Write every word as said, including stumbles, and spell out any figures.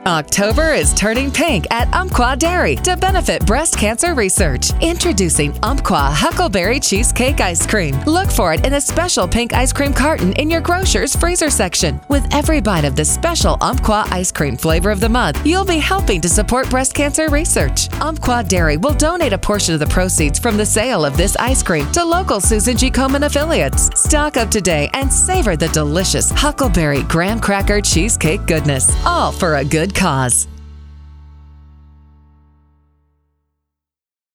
October is turning pink at Umpqua Dairy to benefit breast cancer research. Introducing Umpqua Huckleberry Cheesecake Ice Cream. Look for it in a special pink ice cream carton in your grocer's freezer section. With every bite of the special Umpqua ice cream flavor of the month, you'll be helping to support breast cancer research. Umpqua Dairy will donate a portion of the proceeds from the sale of this ice cream to local Susan G. Komen affiliates. Stock up today and savor the delicious Huckleberry Graham Cracker Cheesecake goodness, all for a good cause.